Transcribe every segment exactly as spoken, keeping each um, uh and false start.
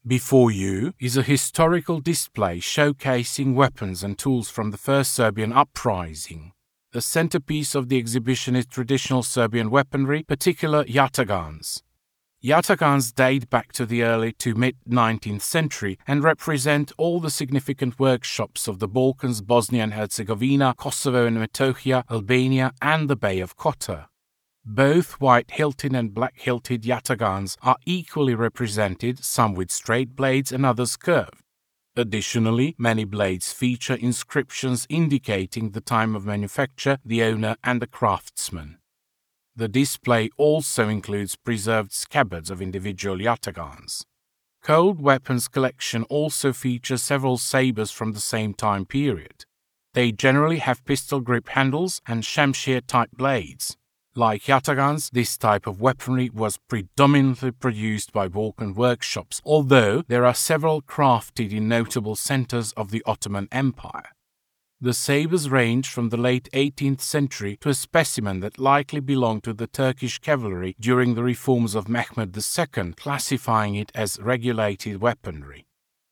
Before you is a historical display showcasing weapons and tools from the first Serbian uprising. The centerpiece of the exhibition is traditional Serbian weaponry, particularly yatagans. Yatagans date back to the early to mid-nineteenth century and represent all the significant workshops of the Balkans, Bosnia and Herzegovina, Kosovo and Metohija, Albania and the Bay of Kotor. Both white-hilted and black-hilted yatagans are equally represented, some with straight blades and others curved. Additionally, many blades feature inscriptions indicating the time of manufacture, the owner and the craftsman. The display also includes preserved scabbards of individual yatagans. Cold Weapons collection also features several sabers from the same time period. They generally have pistol grip handles and shamshir-type blades. Like yatagans, this type of weaponry was predominantly produced by Balkan workshops, although there are several crafted in notable centers of the Ottoman Empire. The sabers range from the late eighteenth century to a specimen that likely belonged to the Turkish cavalry during the reforms of Mehmed the Second, classifying it as regulated weaponry.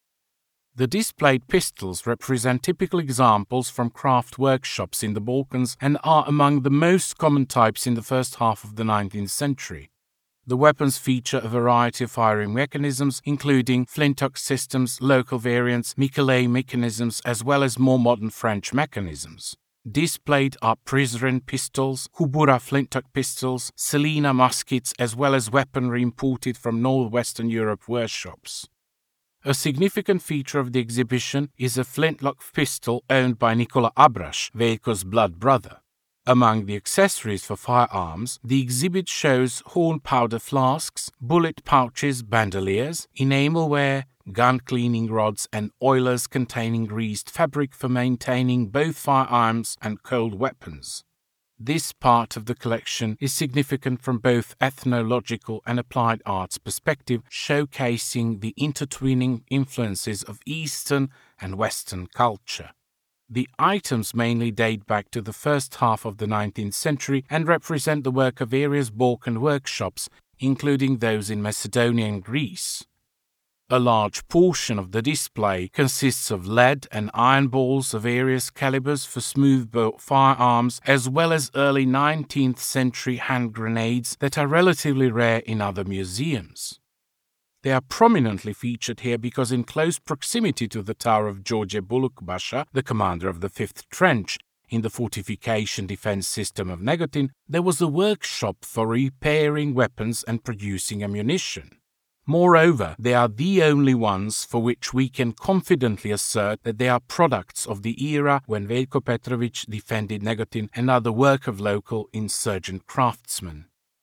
The displayed pistols represent typical examples from craft workshops in the Balkans and are among the most common types in the first half of the nineteenth century. The weapons feature a variety of firing mechanisms, including flintlock systems, local variants, Michelet mechanisms, as well as more modern French mechanisms. Displayed are Prizren pistols, Hubura flintlock pistols, Selina muskets, as well as weaponry imported from northwestern Europe workshops. A significant feature of the exhibition is a flintlock pistol owned by Nikola Abrash, Veljko's blood brother. Among the accessories for firearms, the exhibit shows horn powder flasks, bullet pouches, bandoliers, enamelware, gun cleaning rods, and oilers containing greased fabric for maintaining both firearms and cold weapons. This part of the collection is significant from both ethnological and applied arts perspective, showcasing the intertwining influences of Eastern and Western culture. The items mainly date back to the first half of the nineteenth century and represent the work of various Balkan workshops, including those in Macedonia and Greece. A large portion of the display consists of lead and iron balls of various calibers for smooth-bore firearms, as well as early nineteenth century hand grenades that are relatively rare in other museums. They are prominently featured here because in close proximity to the tower of George Buluk-Basha, the commander of the fifth Trench, in the fortification defense system of Negotin, there was a workshop for repairing weapons and producing ammunition. Moreover, they are the only ones for which we can confidently assert that they are products of the era when Veljko Petrović defended Negotin and are the work of local insurgent craftsmen.